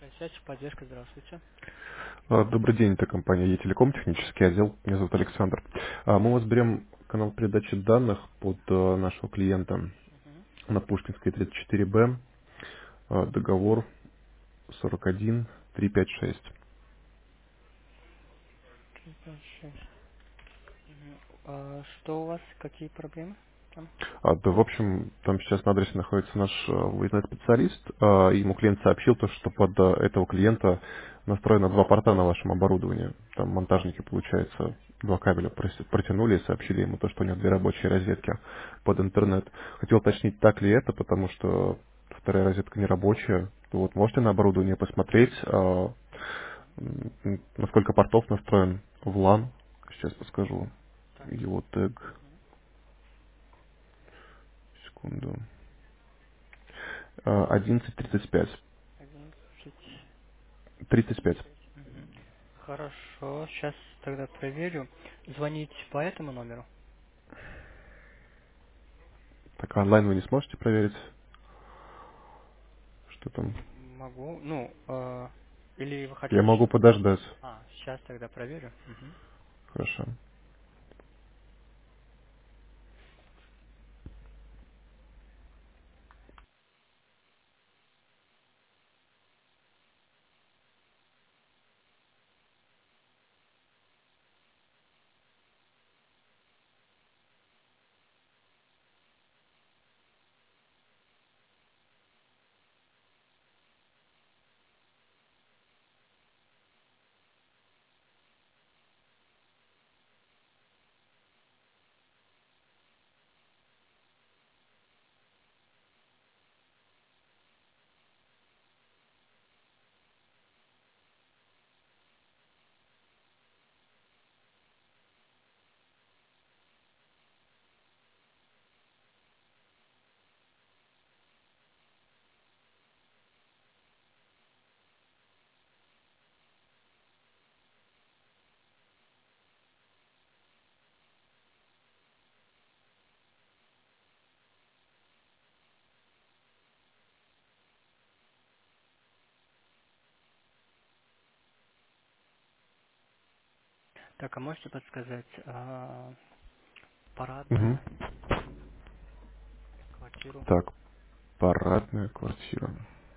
Связь, поддержка, здравствуйте. Добрый день, это компания Е-Телеком, технический отдел. Меня зовут Александр. Мы у вас берем канал передачи данных под нашего клиента Угу. на Пушкинской 34Б, договор 41356. 356. Мгм. Что у вас, какие проблемы там? Да, в общем, там сейчас на адресе находится наш выездной специалист. И ему клиент сообщил, то, что под этого клиента настроено два порта на вашем оборудовании. Там монтажники, получается, два кабеля протянули и сообщили ему то, что у него две рабочие розетки под интернет. Хотел уточнить, так ли это, потому что вторая розетка не рабочая. Вот, можете на оборудование посмотреть, на сколько портов настроен в LAN. Сейчас подскажу Так. его тег. Угу. Секунду. 11:35. 11. 35. Угу. Хорошо, сейчас тогда проверю. Звонить по этому номеру? Так, а онлайн вы не сможете проверить, что там? Могу. Ну, или вы Я хотите... могу подождать. Сейчас тогда проверю. Угу. Хорошо. Так, а можете подсказать, Угу. парадная квартиру? Так, парадная квартира.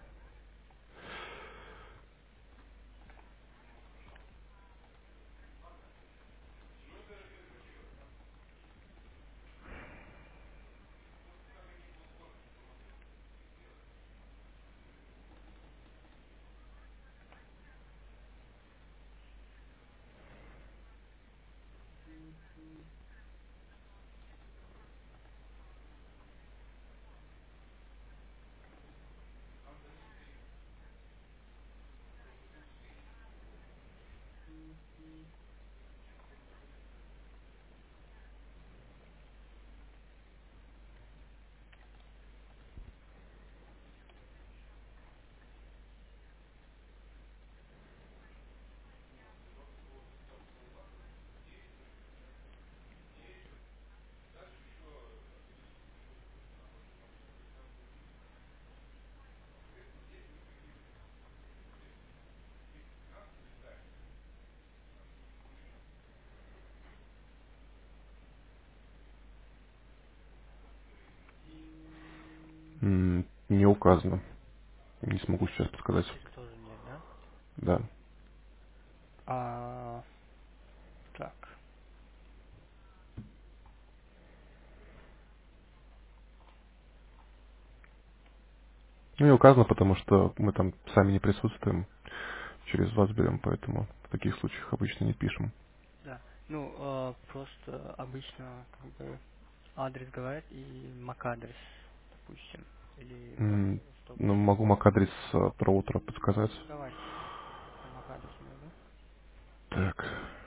Не указано. Не смогу сейчас подсказать. Здесь тоже нет, да? Да. А, так. Ну, не указано, потому что мы там сами не присутствуем. Через вас берем, поэтому в таких случаях обычно не пишем. Да. Ну, просто обычно как бы адрес говорят и MAC-адрес, допустим. Или что Ну, лучше? могу MAC-адрес от роутера подсказать. Ну, давайте. Я MAC-адрес найду. Так.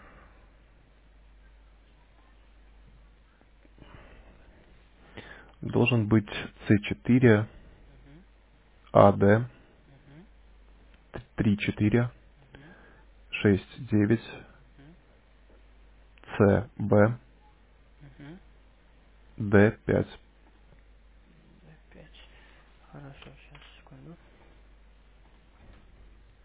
Должен быть C4 Угу, AD угу, 34 угу, 69 угу, CB угу. D5. Опять. Хорошо, сейчас, секунду.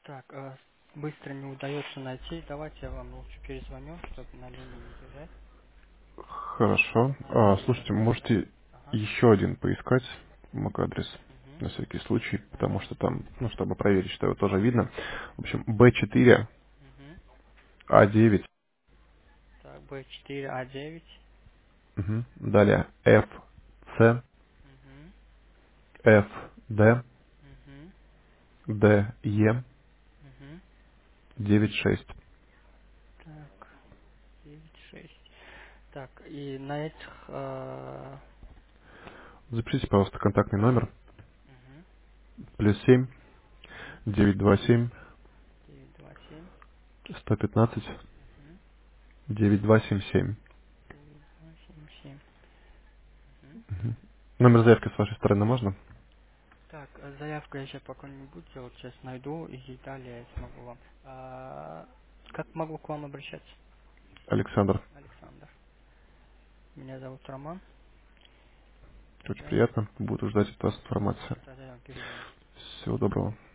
Так, быстро не удается найти. Давайте я вам лучше перезвоню, чтобы на линии не держать. Хорошо. Слушайте, можете Ага. еще один поискать MAC-адрес Угу. на всякий случай, потому Ага. что там, ну, чтобы проверить, что его тоже видно. В общем, B4, Угу. A9, Так, B4A9. далее FC, Угу. FD, Угу. DE, Угу. 96. Так, 9, 6. Так, и на этих... Запишите, пожалуйста, контактный номер Угу. +7 Угу. 927 927. 115 Угу. 9277. 9277. Угу. Номер заявки с вашей стороны можно? Так, заявку я сейчас пока не буду делать, сейчас найду и далее я смогу вам. Как могу к вам обращаться? Александр, Александр. Меня зовут Роман. очень Да? приятно. Буду ждать от вас информацию. Хорошо, тогда я вам перезвоню. Всего доброго.